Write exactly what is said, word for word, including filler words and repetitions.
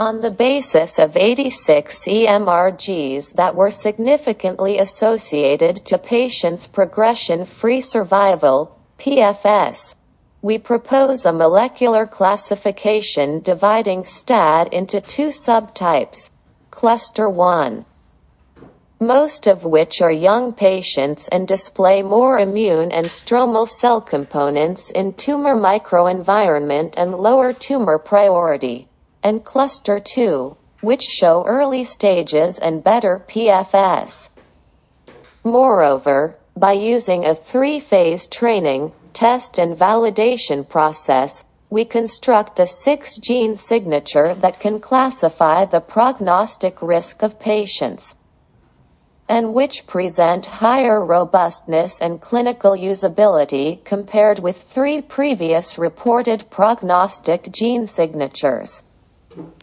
On the basis of eighty-six E M R Gs that were significantly associated to patients' progression-free survival, P F S, we propose a molecular classification dividing S T A D into two subtypes, Cluster one, most of which are young patients and display more immune and stromal cell components in tumor microenvironment and lower tumor priority, and Cluster two, which show early stages and better P F S. Moreover, by using a three-phase training, test and validation process, we construct a six-gene signature that can classify the prognostic risk of patients, and which present higher robustness and clinical usability compared with three previous reported prognostic gene signatures.